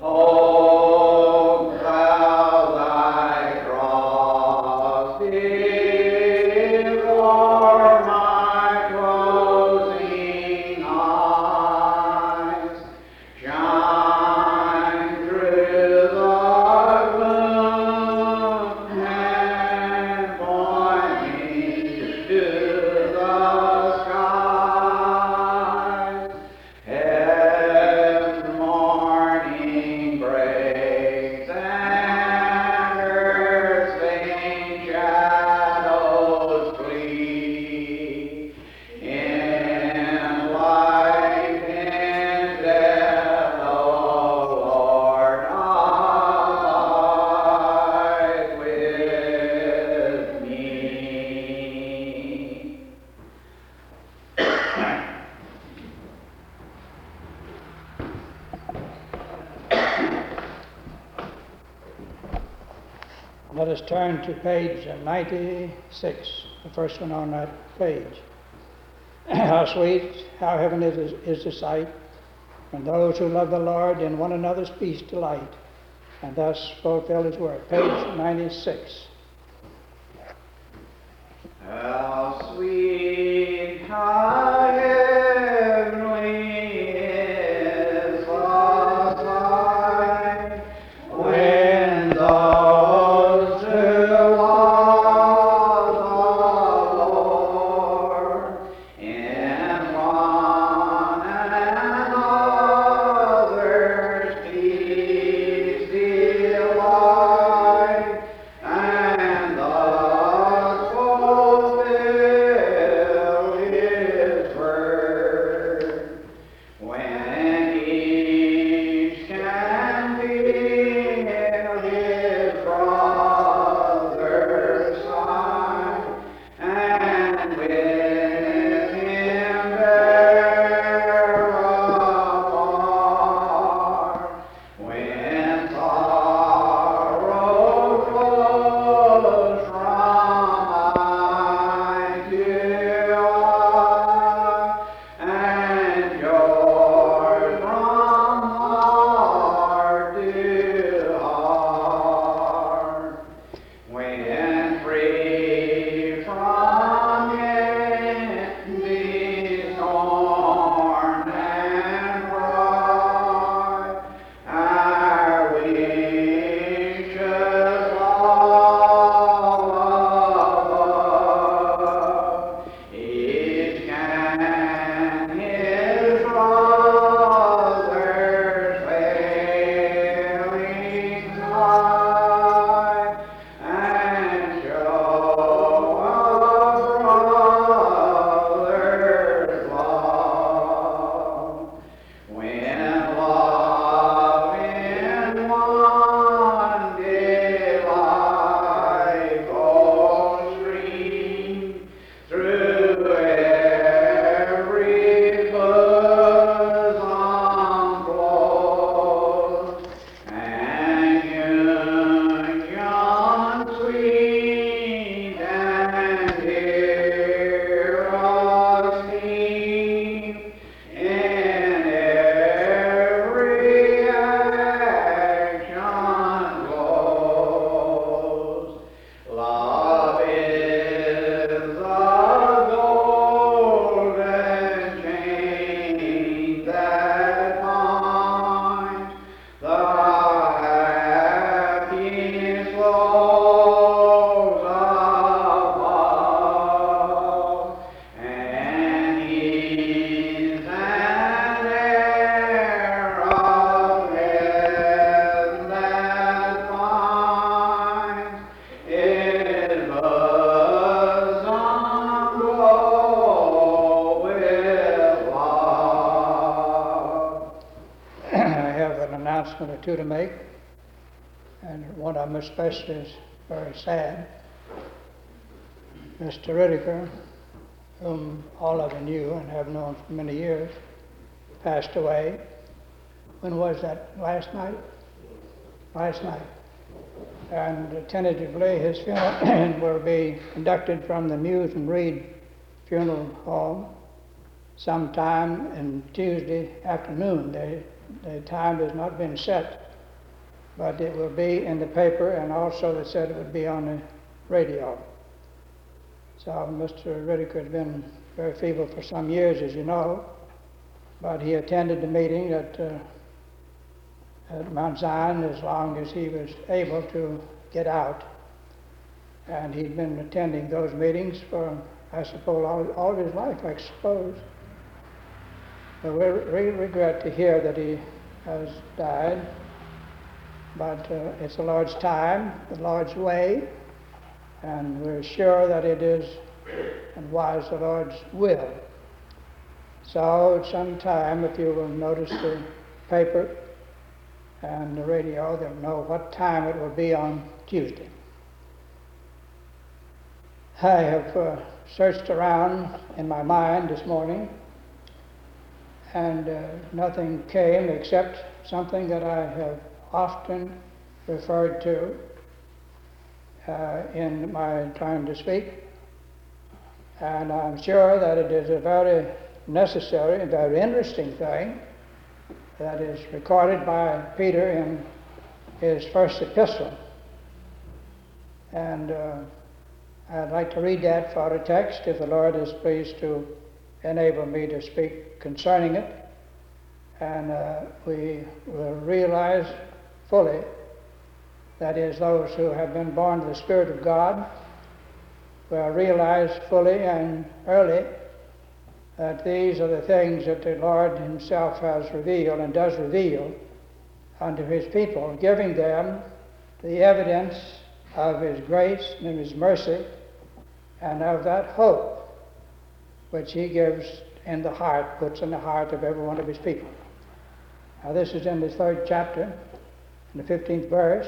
Hold thou thy cross before my closing eyes. Shine through the gloom and point me to the skies. As morning breaks and earth's vain shadows flee, in life and death, O Lord, abide with me. Let us turn to page 96, the first one on that page. How sweet, how heavenly is the sight, when those who love the Lord in one another's peace delight, and thus fulfill his word. Page 96. How sweet, how heavenly is the sight, when those who love the Lord in one another's peace delight, and thus fulfill his word. When each can feel his brother's side, and with him bear apart, when sorrow flows from eye to eye, and joy from heart to heart, when free from envy, scorn, and pride, our wishes all above, each can his brother's failing sight, and show a brother's love. When love in one delightful stream through every bosom flows, and union sweet and dear esteem, in every action glows. Love is the golden chain that binds the happy souls above, and he's an heir of heaven that finds his bosom glow with love. I have an announcement or two to make, and one of them especially is very sad. Mr. Whittaker, whom all of you knew and have known for many years, passed away. When was that? Last night? Last night. And tentatively his funeral will be conducted from the Muse and Reed Funeral Home sometime on Tuesday afternoon. The time has not been set but it will be in the paper, and also they said it would be on the radio. So Mr. Riddick has been very feeble for some years, as you know, but he attended the meeting at Mount Zion as long as he was able to get out. And he'd been attending those meetings for, I suppose, all of his life, I suppose. But we regret to hear that he has died. But it's the Lord's time, the Lord's way, and we're sure that it is and was the Lord's will. So sometime, if you will notice the paper and the radio, they'll know what time it will be on Tuesday. I have searched around in my mind this morning, and nothing came except something that I have often referred to in my time to speak. And I'm sure that it is a very necessary and very interesting thing that is recorded by Peter in his first epistle. And I'd like to read that for a text, if the Lord is pleased to enable me to speak concerning it. And we will realize fully, that is, those who have been born of the Spirit of God, will realize fully and early that these are the things that the Lord himself has revealed and does reveal unto his people, giving them the evidence of his grace and his mercy and of that hope which he gives in the heart, puts in the heart of every one of his people. Now this is in the 3rd chapter, in the 15th verse.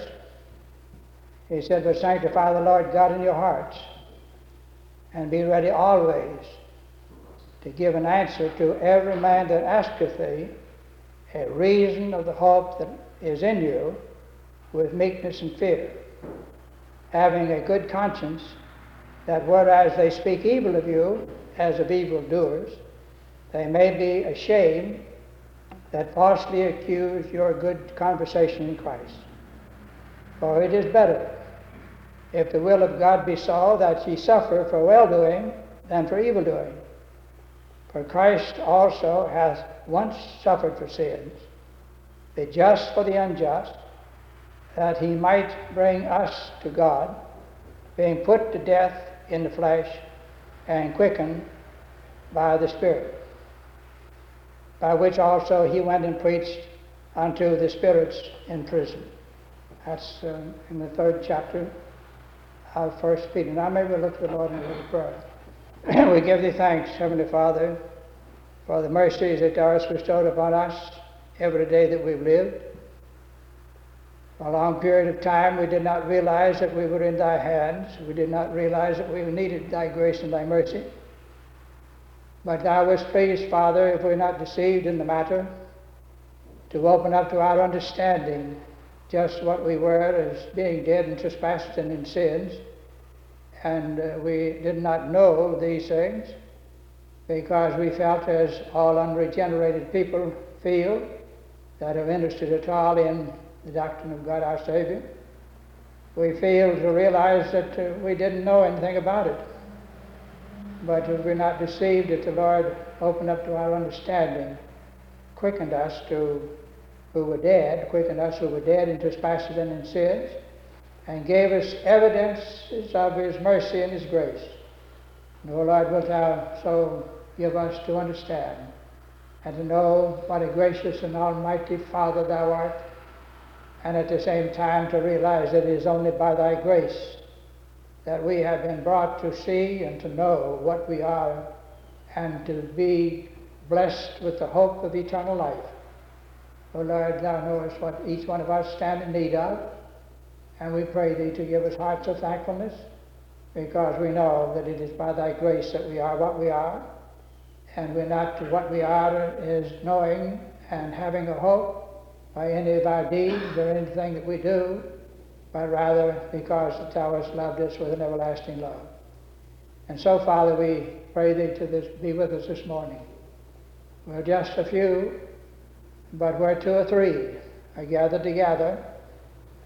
He said, "But sanctify the Lord God in your hearts, and be ready always to give an answer to every man that asketh thee a reason of the hope that is in you, with meekness and fear, having a good conscience, that whereas they speak evil of you as of evildoers, they may be ashamed that falsely accuse your good conversation in Christ. For it is better, if the will of God be so, that ye suffer for well-doing than for evil-doing. For Christ also hath once suffered for sins, the just for the unjust, that he might bring us to God, being put to death in the flesh and quickened by the Spirit, by which also he went and preached unto the spirits in prison." That's in the 3rd chapter of 1 Peter. Now maybe we'll look to the Lord in a little prayer. We give thee thanks, Heavenly Father, for the mercies that thou hast bestowed upon us every day that we've lived. For a long period of time we did not realize that we were in thy hands. We did not realize that we needed thy grace and thy mercy. But thou wast pleased, Father, if we're not deceived in the matter, to open up to our understanding just what we were as being dead in trespasses and in sins. And we did not know these things because we felt, as all unregenerated people feel that are interested at all in the doctrine of God our Savior, we fail to realize that we didn't know anything about it. But if we're not deceived, that the Lord opened up to our understanding, quickened us to who were dead, quickened us who were dead in trespasses and in sins, and gave us evidences of his mercy and his grace. And, O Lord, wilt thou so give us to understand and to know what a gracious and almighty Father thou art, and at the same time to realize that it is only by thy grace that we have been brought to see and to know what we are, and to be blessed with the hope of eternal life. O Lord, thou knowest what each one of us stand in need of, and we pray thee to give us hearts of thankfulness, because we know that it is by thy grace that we are what we are, and we're not to what we are is knowing and having a hope by any of our deeds or anything that we do, but rather because that thou hast loved us with an everlasting love. And so, Father, we pray thee to be with us this morning. We're just a few, but where 2 or 3 are gathered together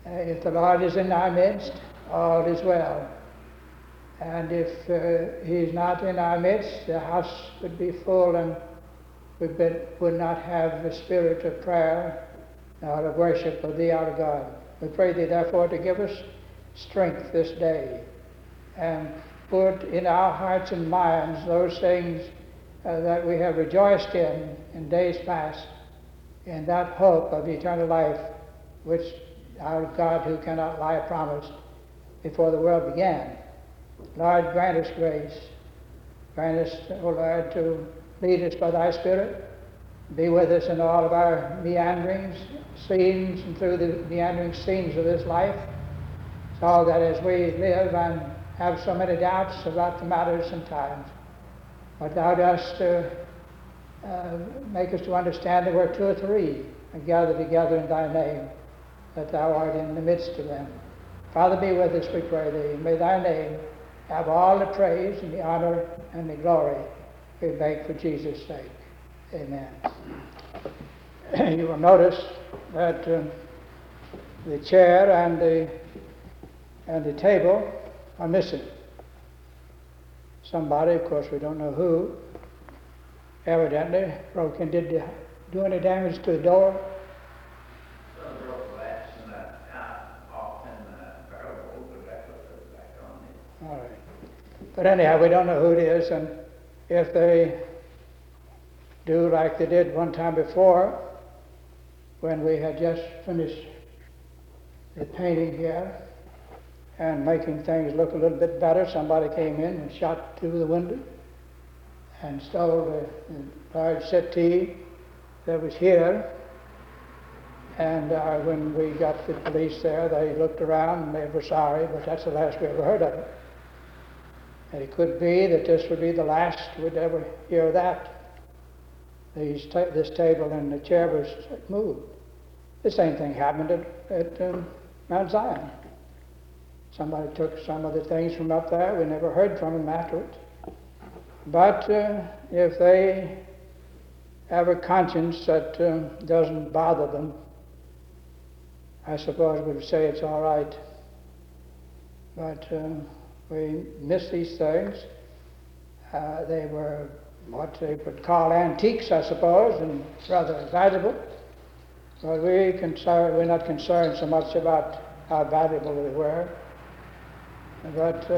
If the Lord is in our midst, all is well. And if He's not in our midst, the house would be full and we would not have the spirit of prayer nor of worship of Thee, our God. We pray Thee, therefore, to give us strength this day and put in our hearts and minds those things that we have rejoiced in days past, in that hope of eternal life which our God, who cannot lie, promised before the world began. Lord, grant us grace. Grant us, O Lord, to lead us by Thy Spirit. Be with us in all of our meandering scenes and through the meandering scenes of this life, so that as we live and have so many doubts about the matters sometimes, but Thou dost make us to understand that where two or three are gathered together in Thy name, that Thou art in the midst of them. Father, be with us, we pray Thee. May Thy name have all the praise and the honor and the glory we beg for Jesus' sake. Amen. You will notice that the chair and the table are missing. Somebody, of course we don't know who, evidently broke in. Did do any damage to the door? Some broke glass and off in the barrel, but that was back on it. All right. But anyhow, we don't know who it is, and if they do like they did one time before, when we had just finished the painting here and making things look a little bit better, somebody came in and shot through the window and stole the large settee that was here. And when we got the police there, they looked around and they were sorry, but that's the last we ever heard of it. And it could be that this would be the last we'd ever hear of that. This table and the chair was moved. The same thing happened at Mount Zion. Somebody took some of the things from up there. We never heard from them afterwards. But if they have a conscience that doesn't bother them, I suppose we would say it's all right. But we miss these things. They were what they would call antiques, I suppose, and rather valuable. But we're not concerned so much about how valuable they were. But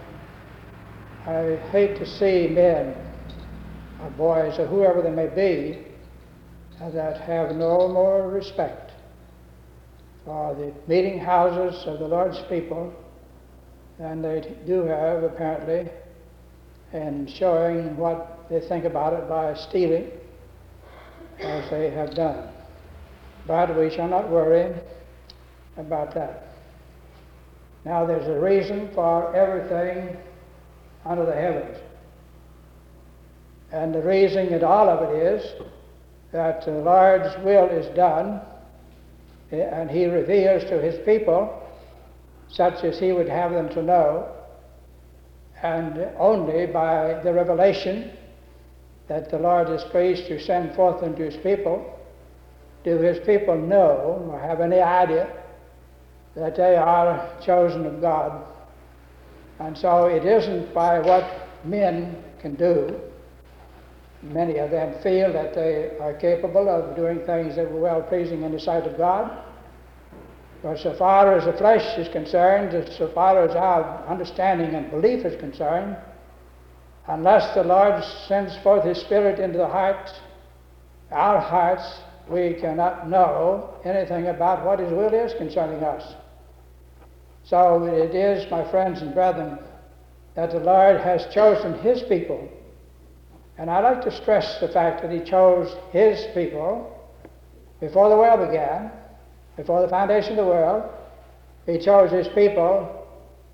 I hate to see men or boys or whoever they may be that have no more respect for the meeting houses of the Lord's people than they do have, apparently, in showing what they think about it by stealing, as they have done. But we shall not worry about that. Now, there's a reason for everything under the heavens. And the reason in all of it is that the Lord's will is done, and He reveals to His people such as He would have them to know, and only by the revelation that the Lord is pleased to send forth unto His people do His people know or have any idea that they are chosen of God. And so it isn't by what men can do. Many of them feel that they are capable of doing things that were well-pleasing in the sight of God. But so far as the flesh is concerned, so far as our understanding and belief is concerned, unless the Lord sends forth His Spirit into the hearts, our hearts, we cannot know anything about what His will is concerning us. So it is, my friends and brethren, that the Lord has chosen His people. And I like to stress the fact that He chose His people before the world began, before the foundation of the world. He chose His people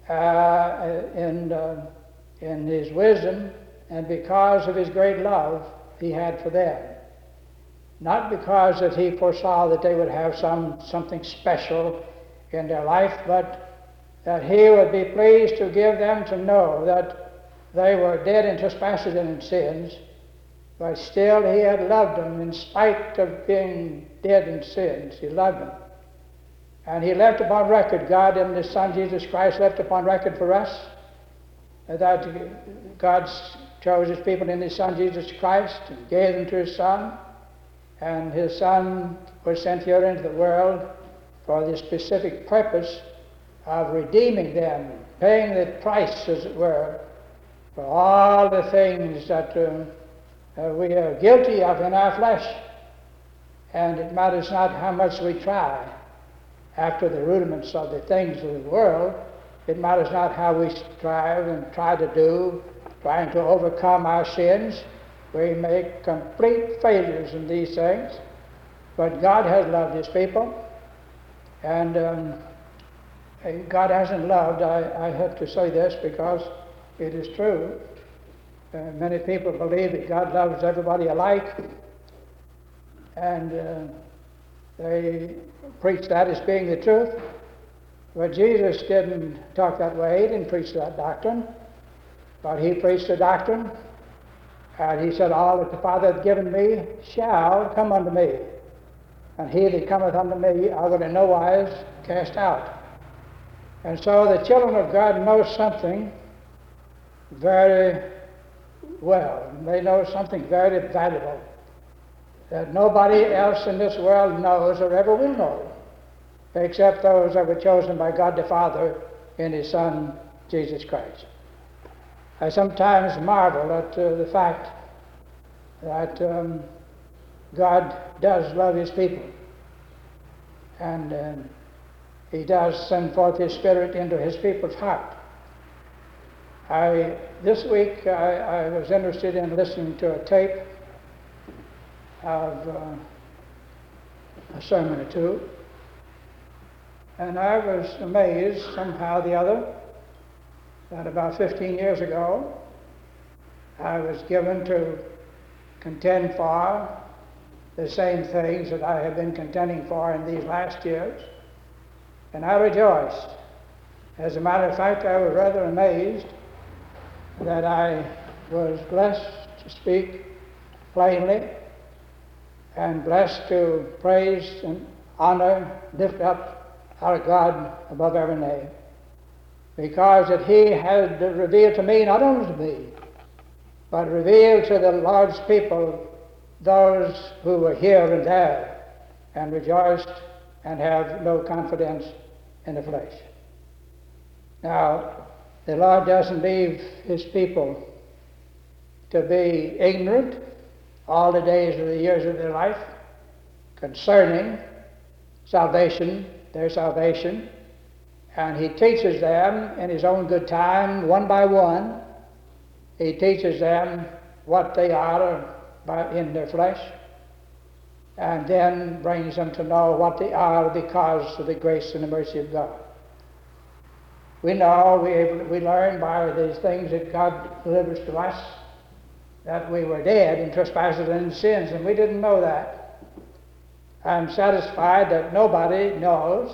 in His wisdom and because of His great love He had for them. Not because that He foresaw that they would have something special in their life, but that He would be pleased to give them to know that they were dead in trespasses and in sins, but still He had loved them in spite of being dead in sins. He loved them. And he left upon record, God and his Son Jesus Christ left upon record for us that God chose his people in his Son Jesus Christ and gave them to his Son. And his Son was sent here into the world for the specific purpose of redeeming them, paying the price, as it were, for all the things that we are guilty of in our flesh. And it matters not how much we try after the rudiments of the things of the world. It matters not how we strive and try to do, trying to overcome our sins. We make complete failures in these things. But God has loved his people. And God hasn't loved, I have to say this because it is true. Many people believe that God loves everybody alike. And they preach that as being the truth. But Jesus didn't talk that way. He didn't preach that doctrine. But he preached the doctrine. And he said, all that the Father hath given me shall come unto me. And he that cometh unto me I will in no wise cast out. And so the children of God know something very well. They know something very valuable that nobody else in this world knows or ever will know, except those that were chosen by God the Father in his Son, Jesus Christ. I sometimes marvel at the fact that God does love his people, and he does send forth his Spirit into his people's heart. This week I was interested in listening to a tape of a sermon or two, and I was amazed somehow or the other that about 15 years ago I was given to contend for the same things that I have been contending for in these last years, and I rejoiced. As a matter of fact, I was rather amazed that I was blessed to speak plainly and blessed to praise and honor, lift up our God above every name, because that he had revealed to me, not only to me, but revealed to the Lord's people, those who were here and there, and rejoiced and have no confidence in the flesh. Now, the Lord doesn't leave his people to be ignorant all the days of the years of their life concerning salvation, their salvation, and he teaches them in his own good time, one by one. He teaches them what they are in their flesh, and then brings them to know what they are because of the grace and the mercy of God. We know, we learn by these things that God delivers to us that we were dead in trespasses and in sins, and we didn't know that. I'm satisfied that nobody knows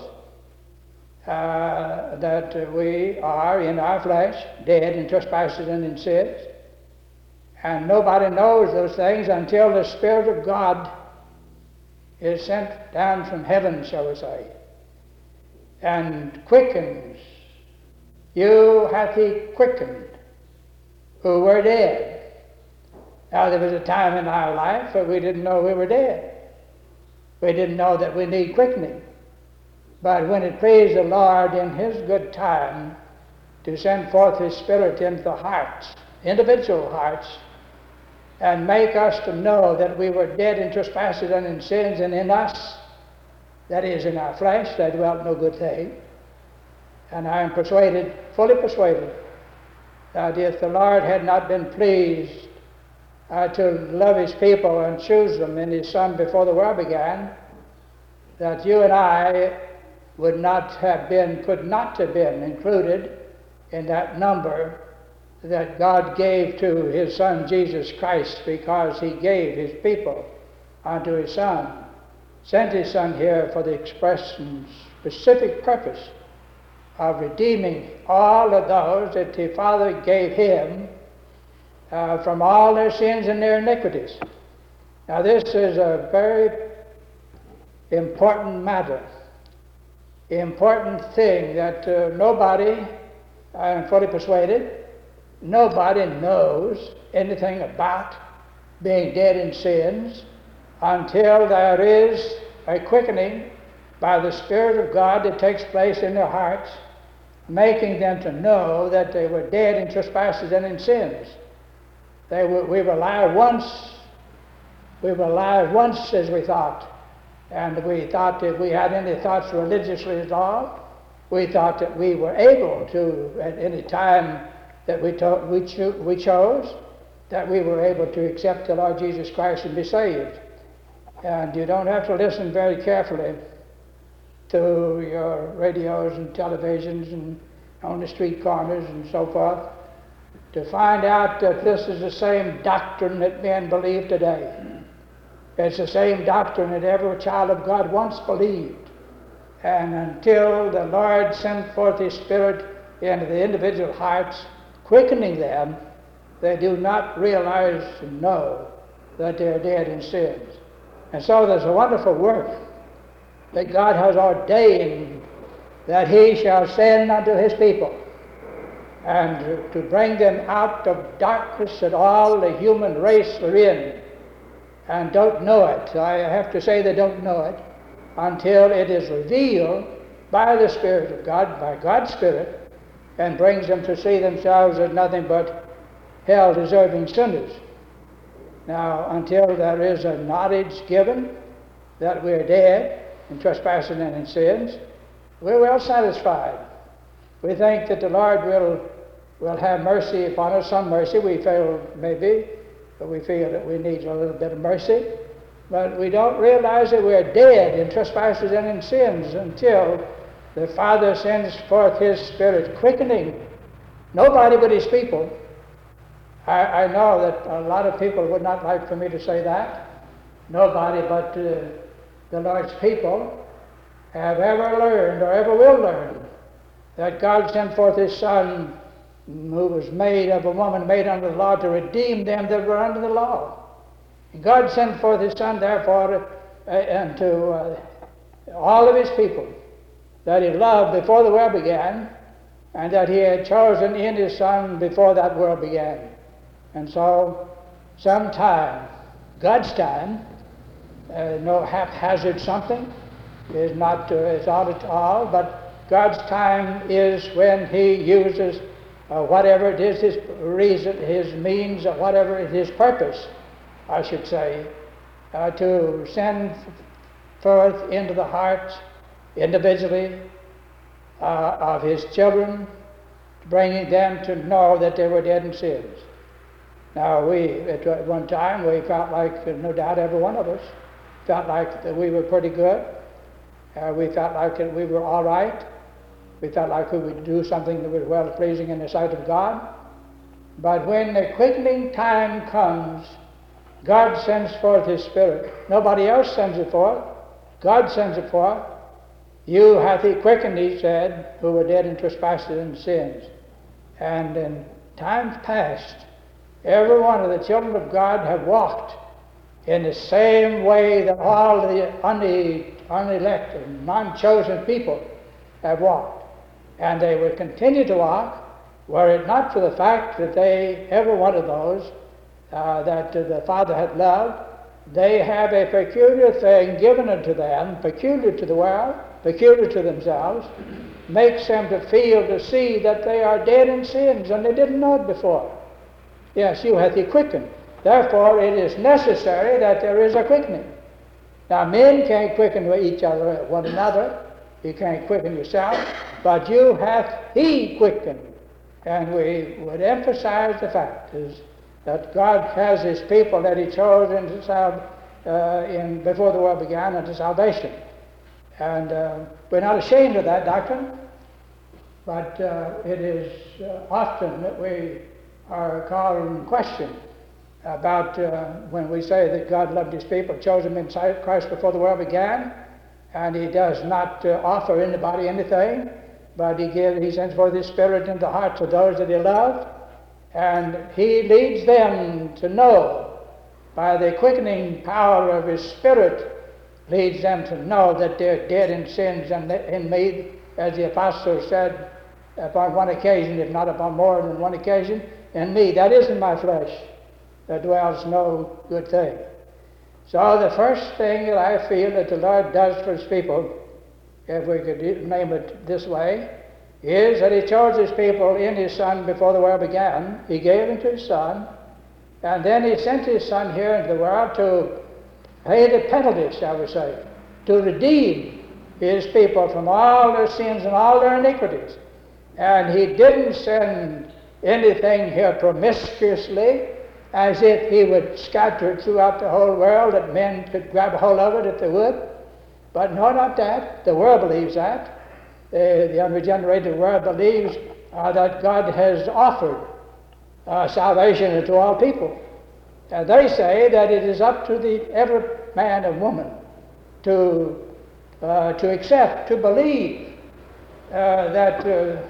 that we are in our flesh dead in trespasses and in sins, and nobody knows those things until the Spirit of God is sent down from heaven, shall we say, and quickens. You hath he quickened who were dead. Now, there was a time in our life where we didn't know we were dead. We didn't know that we need quickening. But when it pleased the Lord in his good time to send forth his Spirit into the hearts, individual hearts, and make us to know that we were dead in trespasses and in sins, and in us, that is, in our flesh, there dwelt no good thing. And I am persuaded, fully persuaded, that if the Lord had not been pleased to love his people and choose them in his Son before the world began, that you and I would not have been, could not have been included in that number that God gave to his Son Jesus Christ, because he gave his people unto his Son, sent his Son here for the express and specific purpose of redeeming all of those that the Father gave him from all their sins and their iniquities. Now, this is a very important matter. important thing that nobody, I am fully persuaded, nobody knows anything about being dead in sins until there is a quickening by the Spirit of God that takes place in their hearts, making them to know that they were dead in trespasses and in sins. We were alive once as we thought, and we thought that we had any thoughts religiously at all. We thought that we were able to, at any time that we chose, that we were able to accept the Lord Jesus Christ and be saved. And you don't have to listen very carefully to your radios and televisions and on the street corners and so forth to find out that this is the same doctrine that men believe today. It's the same doctrine that every child of God once believed. And until the Lord sent forth His Spirit into the individual hearts, quickening them, they do not realize and know that they're dead in sins. And so there's a wonderful work that God has ordained that He shall send unto His people, and to bring them out of darkness that all the human race are in and don't know it. I have to say they don't know it until it is revealed by the Spirit of God, by God's Spirit, and brings them to see themselves as nothing but hell-deserving sinners. Now, until there is a knowledge given that we're dead in trespasses and in sins, we're well satisfied. We think that the Lord will have mercy upon us, some mercy. We feel maybe, but we feel that we need a little bit of mercy. But we don't realize that we're dead in trespasses and in sins until the Father sends forth His Spirit, quickening nobody but His people. I know that a lot of people would not like for me to say that. Nobody but the Lord's people have ever learned or ever will learn that God sent forth His Son, who was made of a woman made under the law, to redeem them that were under the law. And God sent forth His Son, therefore, unto all of His people that He loved before the world began, and that He had chosen in His Son before that world began. And so, sometime, God's time, no haphazard something, is not at all, but God's time is when He uses whatever it is, His reason, His means, or whatever it is, His purpose, I should say, to send forth into the hearts individually of His children, bringing them to know that they were dead in sins. Now, at one time, we felt like, no doubt every one of us, felt like that we were pretty good. We felt like we were all right. We felt like we would do something that was well-pleasing in the sight of God. But when the quickening time comes, God sends forth His Spirit. Nobody else sends it forth. God sends it forth. You hath He quickened, He said, who were dead in trespasses and sins. And in times past, every one of the children of God have walked in the same way that all the unelected, non-chosen people have walked. And they will continue to walk, were it not for the fact that every one of those that the Father had loved, they have a peculiar thing given unto them, peculiar to the world, peculiar to themselves, makes them to feel, to see that they are dead in sins, and they didn't know it before. Yes, you hath He quickened. Therefore, it is necessary that there is a quickening. Now, men can't quicken each other, one another. You can't quicken yourself, but you hath He quickened. And we would emphasize the fact is that God has His people that He chose before the world began unto salvation. And we're not ashamed of that doctrine, but it is often that we are called in question about when we say that God loved His people, chose them in Christ before the world began, and He does not offer anybody anything, but He sends forth His Spirit into the hearts of those that He loved, and He leads them to know by the quickening power of His Spirit leads them to know that they're dead in sins and in me, as the apostle said upon one occasion, if not upon more than one occasion, in me, that is in my flesh, there dwells no good thing. So the first thing that I feel that the Lord does for his people, if we could name it this way, is that he chose his people in his Son before the world began. He gave him to his Son, and then he sent his Son here into the world to pay the penalty, shall we say, to redeem his people from all their sins and all their iniquities. And he didn't send anything here promiscuously, as if he would scatter it throughout the whole world that men could grab a hold of it if they would. But no, not that. The world believes that. The unregenerated world believes that God has offered salvation to all people. And they say that it is up to every man and woman to accept, to believe that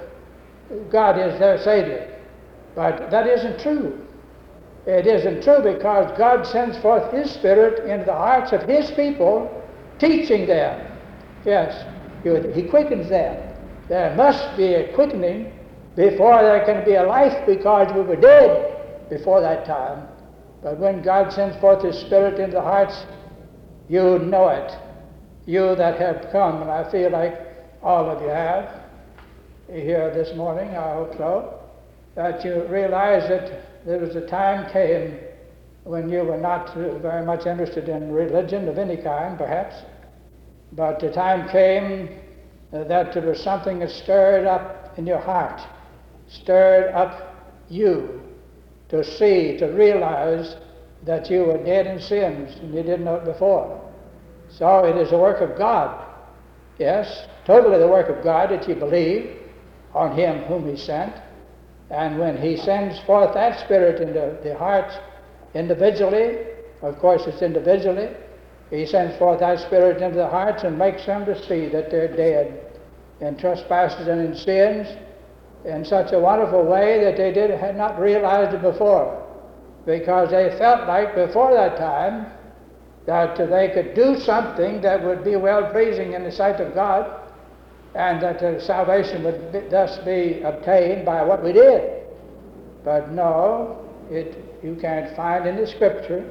God is their Savior. But that isn't true. It isn't true, because God sends forth his Spirit into the hearts of his people, teaching them. Yes, he quickens them. There must be a quickening before there can be a life, because we were dead before that time. But when God sends forth his Spirit into the hearts, you know it. You that have come, and I feel like all of you have here this morning, I hope so, that you realize that there was a time came when you were not very much interested in religion of any kind, perhaps, but the time came that there was something that stirred up in your heart, stirred up you to see, to realize that you were dead in sins and you didn't know it before. So it is the work of God, yes, totally the work of God, that you believe on him whom he sent. And when he sends forth that Spirit into the hearts individually, of course it's individually, he sends forth that Spirit into the hearts and makes them to see that they're dead in trespasses and in sins in such a wonderful way that they had not realized it before, because they felt like before that time that they could do something that would be well-pleasing in the sight of God, and that salvation would thus be obtained by what we did. But no, you can't find in the Scripture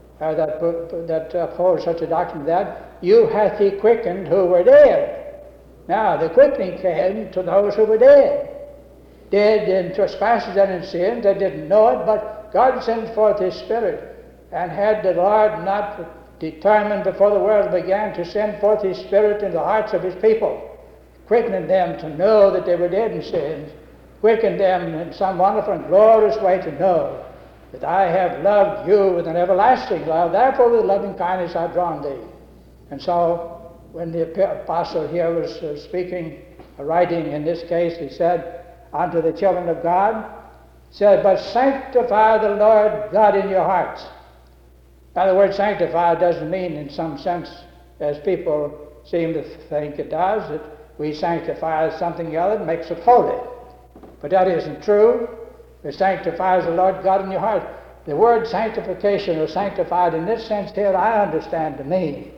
that upholds such a doctrine, that you hath he quickened who were dead. Now, the quickening came to those who were dead in trespasses and in sins. They didn't know it, but God sent forth his Spirit. And had the Lord not determined before the world began to send forth his Spirit in the hearts of his people, quickening them to know that they were dead in sins, quickened them in some wonderful and glorious way to know that I have loved you with an everlasting love, therefore with loving kindness I've drawn thee. And so when the apostle here was speaking, writing in this case, he said unto the children of God, said, but sanctify the Lord God in your hearts. Now the word sanctify doesn't mean in some sense, as people seem to think it does, that we sanctify something other that makes us holy. But that isn't true. It sanctifies the Lord God in your heart. The word sanctification or sanctified in this sense here, I understand to mean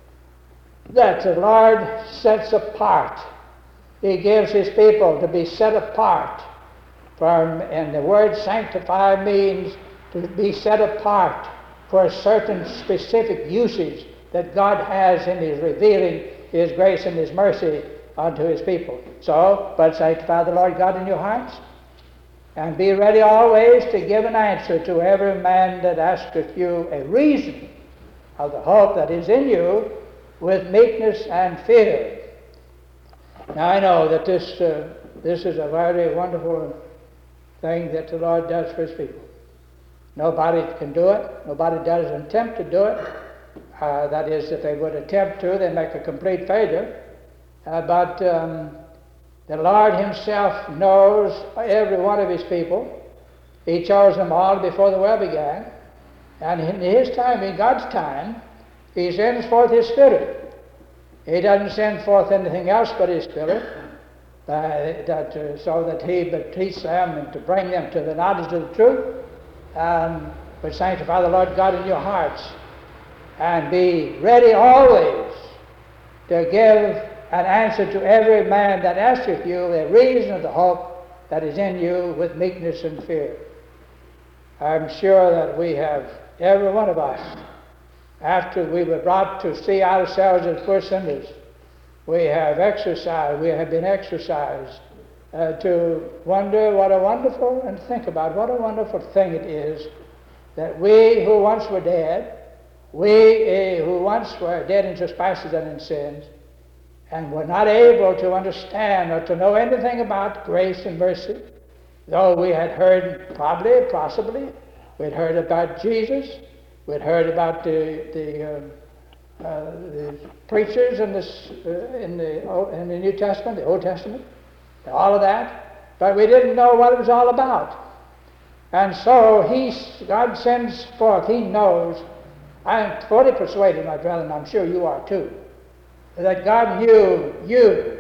that the Lord sets apart. He gives his people to be set apart. And the word sanctify means to be set apart for a certain specific usage that God has in his revealing his grace and his mercy unto his people. So, but sanctify the Lord God in your hearts, and be ready always to give an answer to every man that asketh you a reason of the hope that is in you, with meekness and fear. Now I know that this is a very wonderful thing that the Lord does for his people. Nobody can do it. Nobody does attempt to do it. That is, if they would attempt to, they make a complete failure. But the Lord himself knows every one of his people. He chose them all before the world began. And in his time, in God's time, he sends forth his Spirit. He doesn't send forth anything else but his Spirit, so that he would teach them and to bring them to the knowledge of the truth, but sanctify the Lord God in your hearts. and be ready always to give an answer to every man that asketh you the reason of the hope that is in you with meekness and fear. I'm sure that we have, every one of us, after we were brought to see ourselves as poor sinners, we have been exercised to wonder what a wonderful, and think about what a wonderful thing it is that we who once were dead, who once were dead in trespasses and in sins, and were not able to understand or to know anything about grace and mercy, though we had heard possibly, we'd heard about Jesus, we'd heard about the preachers in the New Testament, the Old Testament, all of that, but we didn't know what it was all about. And so God sends forth, He knows. I am fully persuaded, my brethren, I'm sure you are too, that God knew you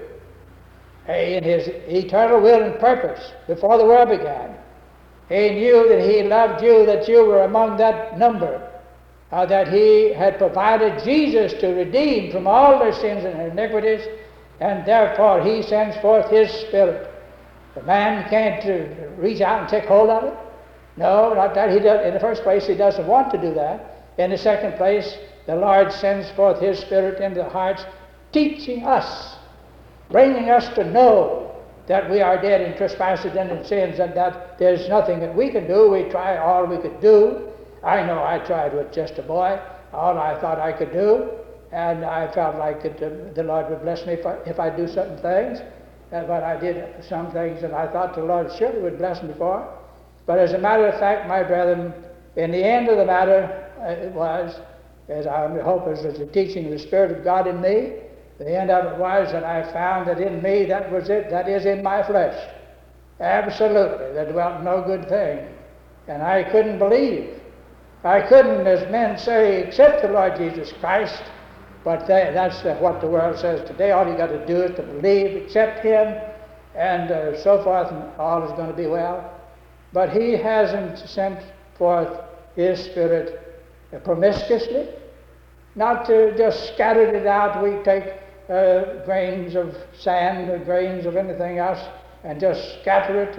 in His eternal will and purpose before the world began. He knew that He loved you, that you were among that number, that He had provided Jesus to redeem from all their sins and iniquities, and therefore He sends forth His Spirit. The man can't reach out and take hold of it. No, not that. He does. In the first place, he doesn't want to do that. In the second place, the Lord sends forth His Spirit into the hearts, teaching us, bringing us to know that we are dead in trespasses and in sins, and that there's nothing that we can do. We try all we could do. I know I tried with just a boy, all I thought I could do, and I felt like the Lord would bless me if I do certain things. But I did some things that I thought the Lord surely would bless me for. But as a matter of fact, my brethren, in the end of the matter, it was, as I hope as the teaching of the Spirit of God in me, the end of it was that I found that in me, that was it, that is in my flesh. Absolutely, there dwelt no good thing. And I couldn't believe. I couldn't, as men say, accept the Lord Jesus Christ, but that's what the world says today. All you got to do is to believe, accept Him, and so forth, and all is going to be well. But He hasn't sent forth His Spirit promiscuously, not to just scatter it out. We take grains of sand or grains of anything else and just scatter it,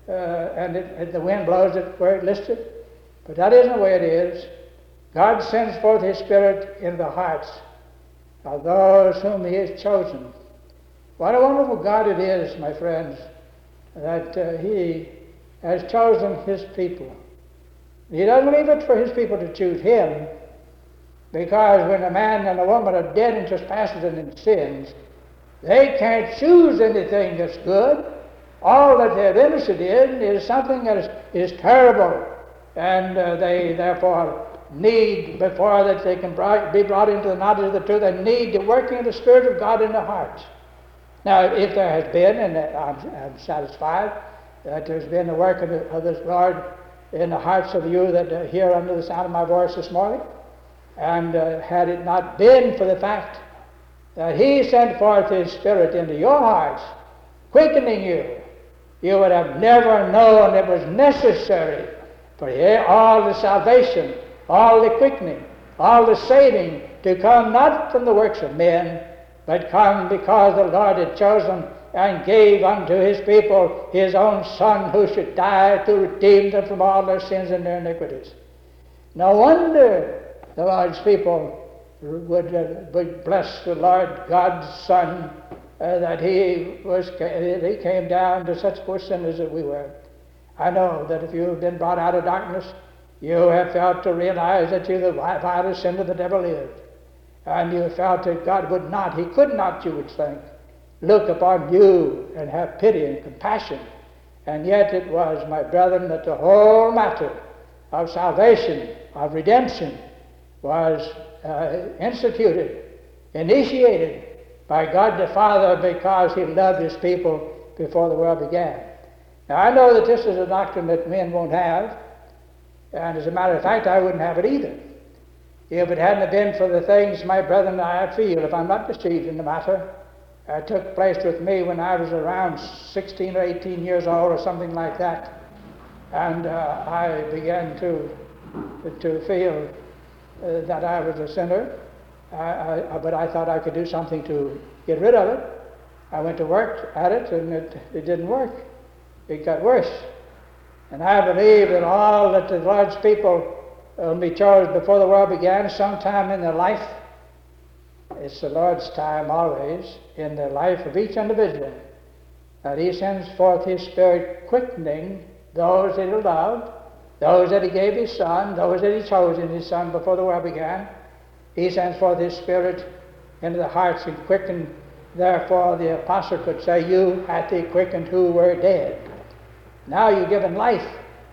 and the wind blows it where it listed. But that isn't the way it is. God sends forth His Spirit in the hearts of those whom He has chosen. What a wonderful God it is, my friends, that He has chosen His people. He doesn't leave it for His people to choose Him, because when a man and a woman are dead in trespasses and in sins, they can't choose anything that's good. All that they're interested in is something that is terrible, and they therefore need, before that they can be brought into the knowledge of the truth, they need the working of the Spirit of God in their hearts. Now, if there has been, and I'm satisfied that there's been the work of the Lord in the hearts of you that are here under the sound of my voice this morning, and had it not been for the fact that He sent forth His Spirit into your hearts, quickening you, you would have never known it was necessary for all the salvation, all the quickening, all the saving to come not from the works of men, but come because the Lord had chosen and gave unto His people His own Son, who should die to redeem them from all their sins and their iniquities. No wonder the Lord's people would bless the Lord God's Son, that He came down to such poor sinners as we were. I know that if you've been brought out of darkness, you have felt to realize that you're the vilest sinner that ever lived. And you felt that God would not, He could not, you would think, look upon you and have pity and compassion. And yet it was, my brethren, that the whole matter of salvation, of redemption, was initiated by God the Father, because He loved His people before the world began. Now, I know that this is a doctrine that men won't have, and as a matter of fact, I wouldn't have it either. If it hadn't been for the things, my brethren, I feel, if I'm not deceived in the matter, took place with me when I was around 16 or 18 years old or something like that. And I began to feel that I was a sinner, but I thought I could do something to get rid of it. I went to work at it, and it didn't work. It got worse. And I believe that all that the Lord's people whom He chose before the world began, sometime in their life, it's the Lord's time always, in the life of each individual, that He sends forth His Spirit, quickening those that He loved, those that He gave His Son, those that He chose in His Son before the world began. He sends forth His Spirit into the hearts and quickened. Therefore the apostle could say, you hath He quickened who were dead. Now you're given life.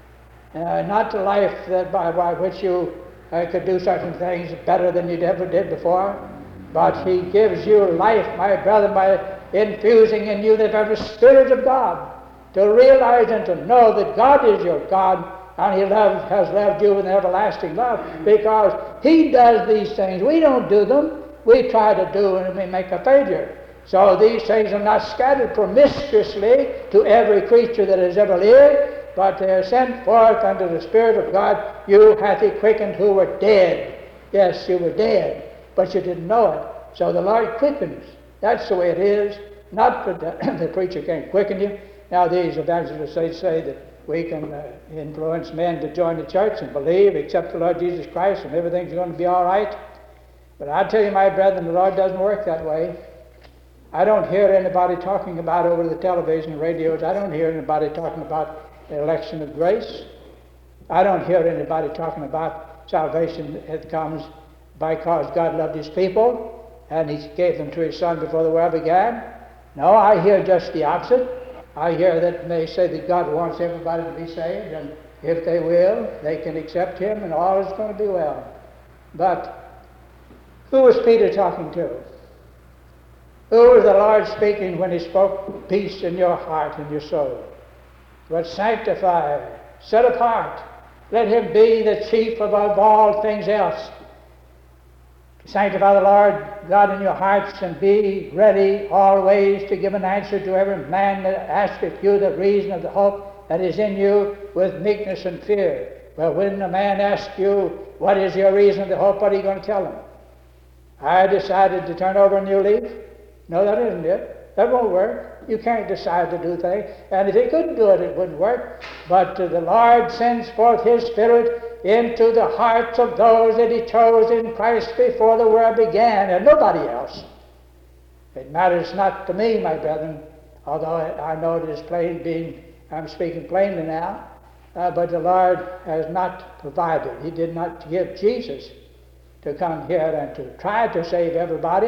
Not the life that by which you could do certain things better than you ever did before, but He gives you life, my brother, by infusing in you the very Spirit of God, to realize and to know that God is your God, and He has loved you with an everlasting love, because He does these things. We don't do them. We try to do and we make a failure. So these things are not scattered promiscuously to every creature that has ever lived, but they are sent forth unto the Spirit of God. You hath He quickened who were dead. Yes, you were dead, but you didn't know it. So the Lord quickens. That's the way it is. Not that the preacher can't quicken you. Now these evangelists, they say that we can influence men to join the church and believe, accept the Lord Jesus Christ, and everything's going to be all right. But I tell you, my brethren, the Lord doesn't work that way. I don't hear anybody talking about over the television and radios. I don't hear anybody talking about the election of grace. I don't hear anybody talking about salvation that comes because God loved His people and He gave them to His Son before the world began. No, I hear just the opposite. I hear that they say that God wants everybody to be saved, and if they will, they can accept Him and all is going to be well. But who was Peter talking to? Who was the Lord speaking when He spoke peace in your heart and your soul? But sanctify, set apart, let Him be the chief above all things else. Sanctify the Lord God in your hearts, and be ready always to give an answer to every man that asketh you the reason of the hope that is in you with meekness and fear. Well, when a man asks you, what is your reason of the hope, what are you going to tell him? I decided to turn over a new leaf. No, that isn't it. That won't work. You can't decide to do things. And if He couldn't do it, it wouldn't work. But the Lord sends forth His Spirit into the hearts of those that He chose in Christ before the world began, and nobody else. It matters not to me, my brethren, although I know it is plain, I'm speaking plainly now, but the Lord has not provided. He did not give Jesus to come here and to try to save everybody.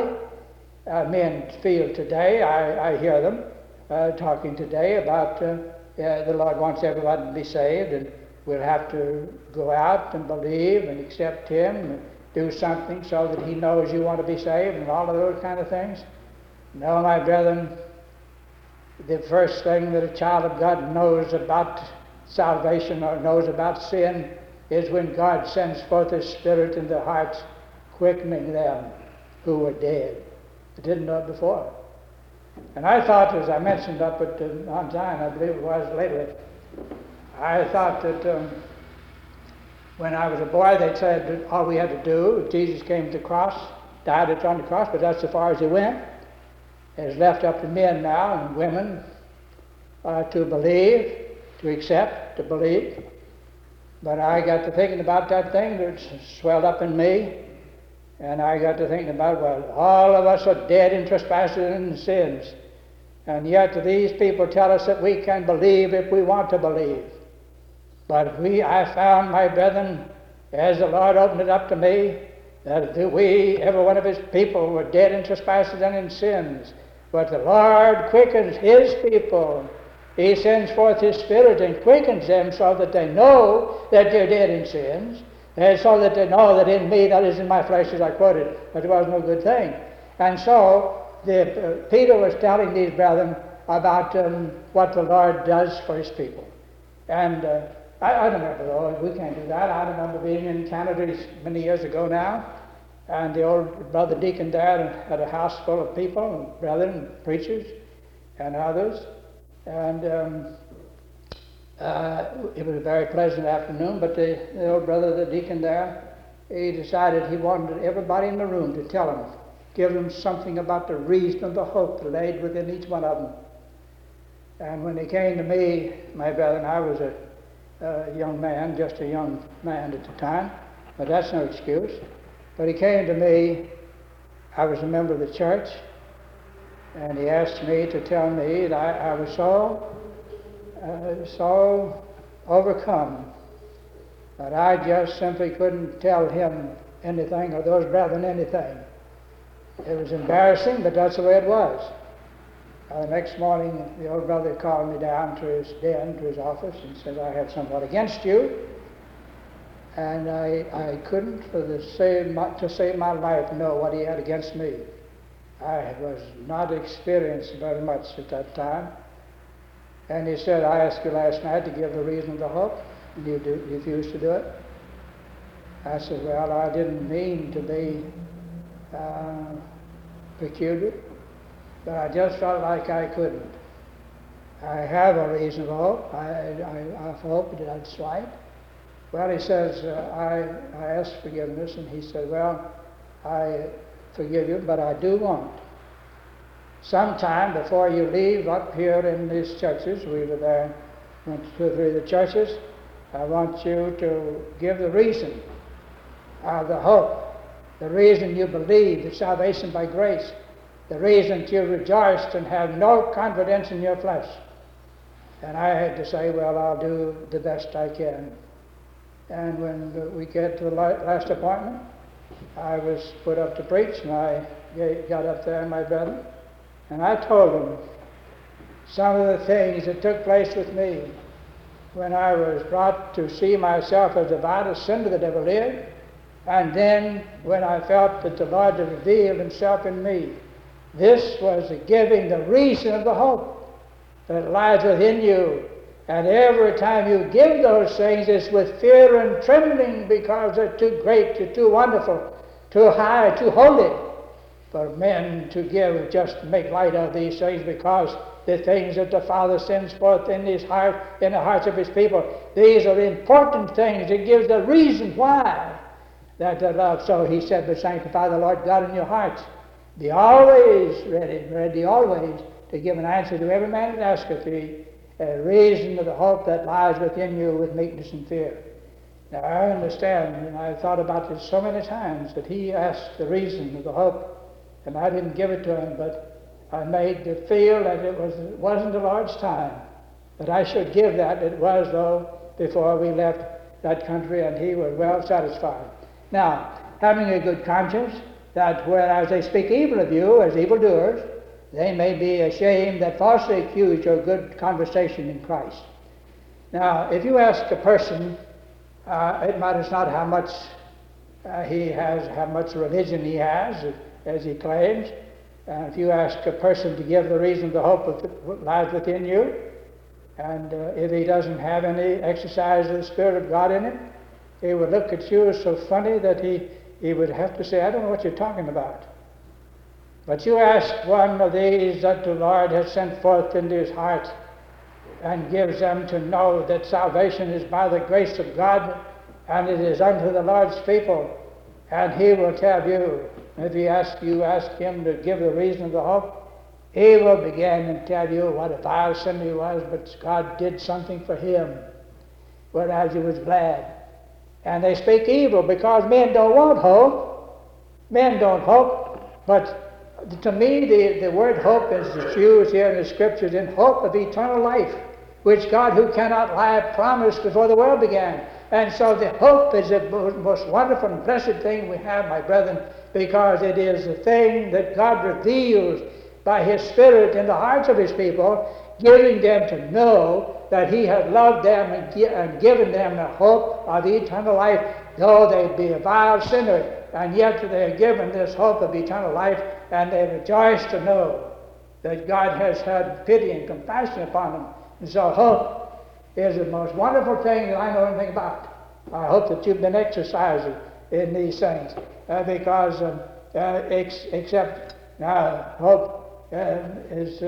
Men feel today, I hear them talking today about the Lord wants everybody to be saved, and we'll have to go out and believe and accept Him and do something so that He knows you want to be saved and all of those kind of things. No, my brethren, the first thing that a child of God knows about salvation or knows about sin is when God sends forth His Spirit in their hearts, quickening them who were dead. I didn't know it before. And I thought, as I mentioned up at Mount Zion, I believe it was lately, I thought that when I was a boy, they said that all we had to do, Jesus came to the cross, died on the cross, but that's as far as He went. It's left up to men now and women to believe, to accept, to believe. But I got to thinking about that thing that swelled up in me. And I got to thinking about, well, all of us are dead in trespasses and sins. And yet these people tell us that we can believe if we want to believe. But I found, my brethren, as the Lord opened it up to me, that we, every one of His people, were dead in trespasses and in sins. But the Lord quickens His people. He sends forth His Spirit and quickens them so that they know that they're dead in sins. And so that they know that in me, that is in my flesh, as I quoted, that there was no good thing. And so Peter was telling these brethren about what the Lord does for His people. And I remember, though, we can't do that. I remember being in Canada many years ago now, and the old brother deacon there had a house full of people, and brethren, and preachers, and others. And it was a very pleasant afternoon, but the old brother, the deacon there, he decided he wanted everybody in the room to tell him, give them something about the reason of the hope laid within each one of them. And when he came to me, my brethren, I was a young man, just a young man at the time, but that's no excuse. But he came to me, I was a member of the church, and he asked me to tell me that I was so overcome that I just simply couldn't tell him anything or those brethren anything. It was embarrassing, but that's the way it was. The next morning, the old brother called me down to his den, to his office, and said, I have somewhat against you. And I couldn't, to save my life, know what he had against me. I was not experienced very much at that time. And he said, I asked you last night to give the reason of the hope, and you refused to do it. I said, well, I didn't mean to be peculiar, but I just felt like I couldn't. I have a reason of hope. I hope that's right. Well, he says, I asked forgiveness, and he said, well, I forgive you, but I do want, sometime before you leave up here in these churches, we were there, went to 2 or 3 of the churches, I want you to give the reason of the hope, the reason you believe the salvation by grace, the reason that you rejoiced and have no confidence in your flesh. And I had to say, well, I'll do the best I can. And when we get to the last appointment, I was put up to preach, and I got up there, my brethren, and I told them some of the things that took place with me when I was brought to see myself as the vilest sinner that ever lived, and then when I felt that the Lord had revealed himself in me. This was giving the reason of the hope that lies within you. And every time you give those things, it's with fear and trembling, because they're too great, they're too wonderful, too high, too holy for men to give, just make light of these things, because the things that the Father sends forth in his heart, in the hearts of his people, these are important things. It gives the reason why that they love. So he said, but sanctify the Lord God in your hearts. Be always ready always to give an answer to every man that asketh thee, a reason of the hope that lies within you with meekness and fear. Now I understand, and I've thought about this so many times, that he asked the reason of the hope, and I didn't give it to him, but I made to feel that it wasn't the Lord's time, that I should give that. It was, though, before we left that country, and he was well satisfied. Now, having a good conscience, that whereas they speak evil of you as evildoers, they may be ashamed that falsely accuse your good conversation in Christ. Now, if you ask a person, it matters not how much he has, how much religion he has, as he claims. If you ask a person to give the reason of the hope that lies within you, and if he doesn't have any exercise of the Spirit of God in him, he would look at you so funny that he would have to say, I don't know what you're talking about. But you ask one of these that the Lord has sent forth into his heart and gives them to know that salvation is by the grace of God, and it is unto the Lord's people, and he will tell you. If you ask him to give the reason of the hope, he will begin and tell you what a vile sinner he was, but God did something for him, whereas he was glad. And they speak evil because men don't want hope. Men don't hope, but to me, the word hope is used here in the Scriptures in hope of eternal life, which God, who cannot lie, promised before the world began. And so the hope is the most wonderful and blessed thing we have, my brethren, because it is the thing that God reveals by his Spirit in the hearts of his people, giving them to know that he has loved them and given them the hope of eternal life, though they be a vile sinner, and yet they are given this hope of eternal life, and they rejoice to know that God has had pity and compassion upon them. And so hope is the most wonderful thing that I know anything about. I hope that you've been exercising in these things, because except hope is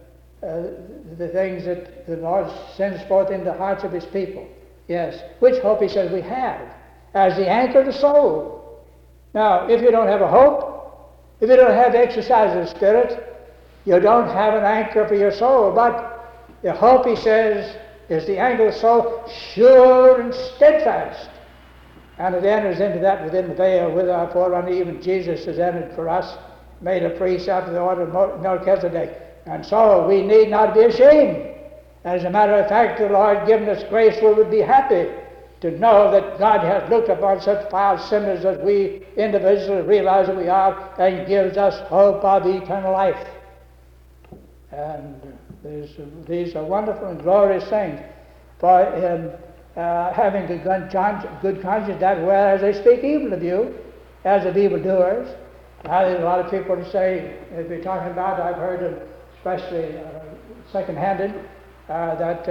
the things that the Lord sends forth into the hearts of his people. Yes, which hope he says we have. as the anchor of the soul. Now, if you don't have a hope, if you don't have the exercise of the Spirit, you don't have an anchor for your soul. But the hope, he says, is the anchor of the soul, sure and steadfast. And it enters into that within the veil with our forerunner. Even Jesus has entered for us, made a priest after the order of Melchizedek. And so we need not be ashamed. As a matter of fact, the Lord given us grace, we would be happy to know that God has looked upon such foul sinners as we individually realize that we are, and gives us hope of eternal life. And these are wonderful and glorious things. For in having a good conscience, that whereas they speak evil of you, as of evildoers. Now there's a lot of people to say, if you're talking about, I've heard of, especially second-handed, that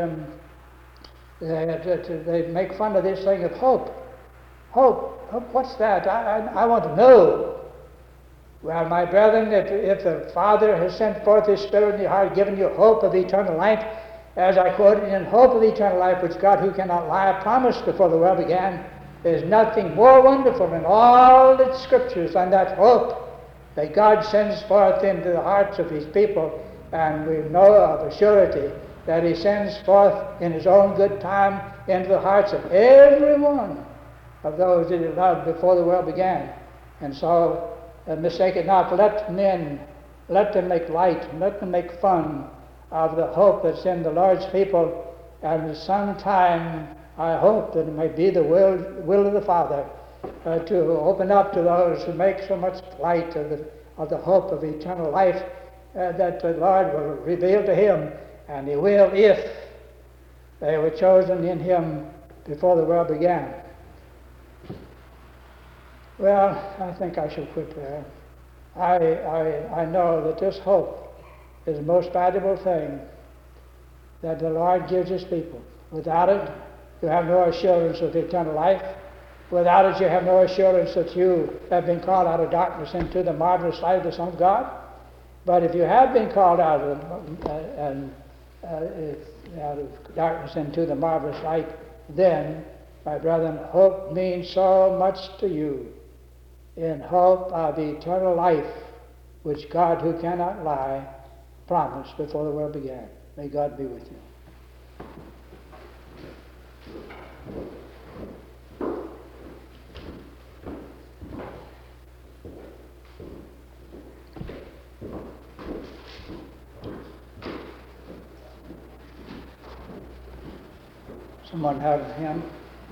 they make fun of this thing of hope. Hope, what's that? I want to know. Well, my brethren, if the Father has sent forth His Spirit in your heart, given you hope of eternal life, as I quoted, in hope of eternal life, which God, who cannot lie, promised before the world began, there's nothing more wonderful in all the Scriptures than that hope that God sends forth into the hearts of His people. And we know of a surety that He sends forth in His own good time into the hearts of every one of those that He loved before the world began. And so, mistake it not, let them make light, let them make fun of the hope that's in the Lord's people, and sometime I hope that it may be the will of the Father to open up to those who make so much light of the hope of eternal life, that the Lord will reveal to Him, and He will if they were chosen in Him before the world began. Well, I think I shall quit there. I know that this hope is the most valuable thing that the Lord gives His people. Without it, you have no assurance of eternal life. Without it, you have no assurance that you have been called out of darkness into the marvelous light of the Son of God. But if you have been called out of darkness into the marvelous light, then, my brethren, hope means so much to you. In hope of eternal life, which God, who cannot lie, promised before the world began. May God be with you. Someone have a hymn?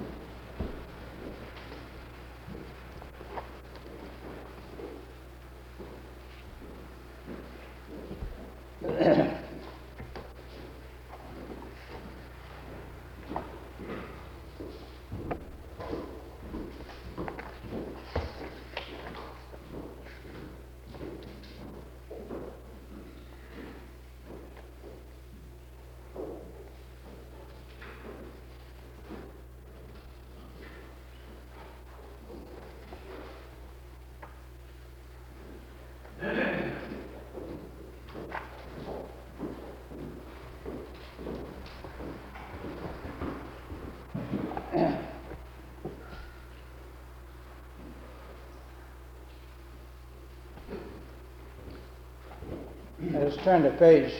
Let's turn to page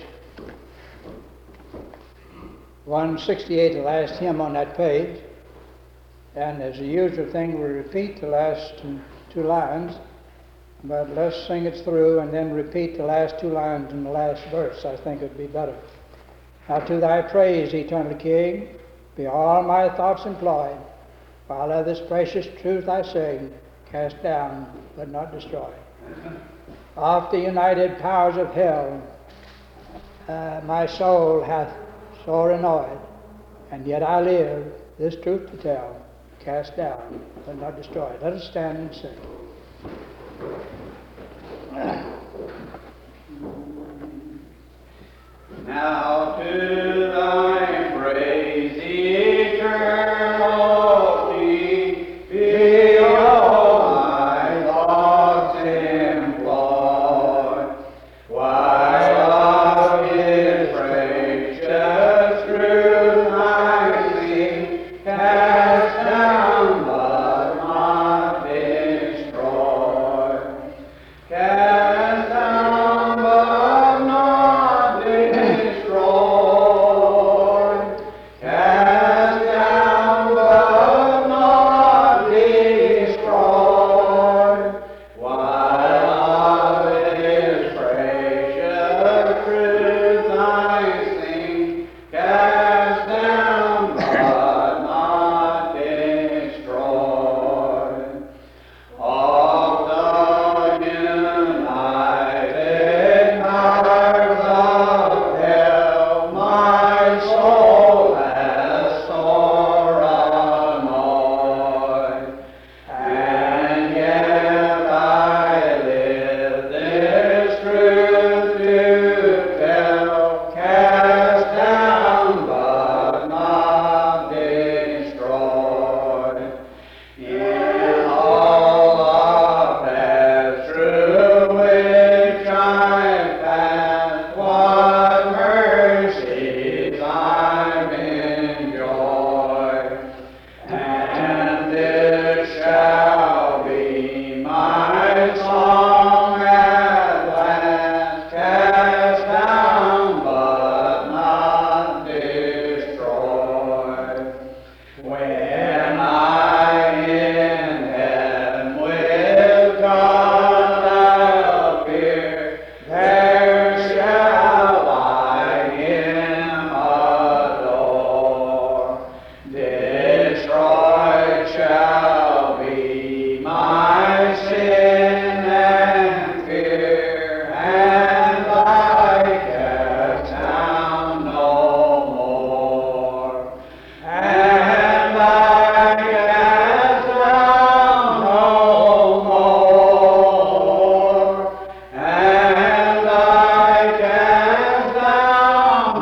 168, the last hymn on that page. And as the usual thing, we'll repeat the last two lines, but let's sing it through and then repeat the last two lines in the last verse. I think it would be better. Now to Thy praise, eternal King, be all my thoughts employed, while of this precious truth I sing, cast down but not destroyed. Of the united powers of hell, my soul hath sore annoyed, and yet I live, this truth to tell, cast down but not destroyed. Let us stand and sing. Now to Thy praise, eternal King, be all my thoughts employed, while of His precious truth I sing, cast down but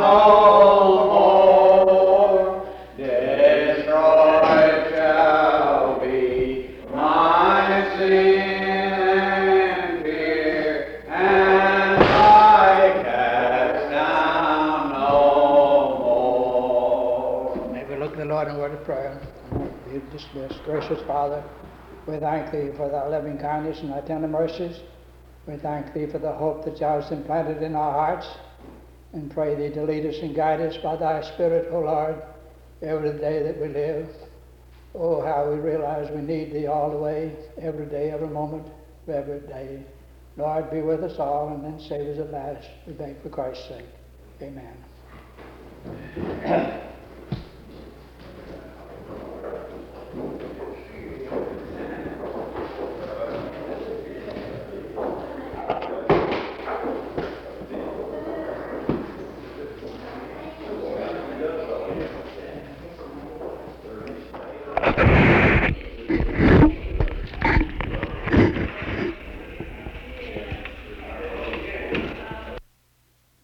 more. Destroyed shall be my sin and fear, and I cast down no more. May we look to the Lord in a word of prayer. Be dismissed. Gracious Father, we thank Thee for Thy loving kindness and Thy tender mercies. We thank Thee for the hope that Thou hast implanted in our hearts, and pray Thee to lead us and guide us by Thy Spirit, O Lord, every day that we live. Oh, how we realize we need Thee all the way, every day, every moment, every day. Lord, be with us all, and then save us at last. We beg for Christ's sake. Amen.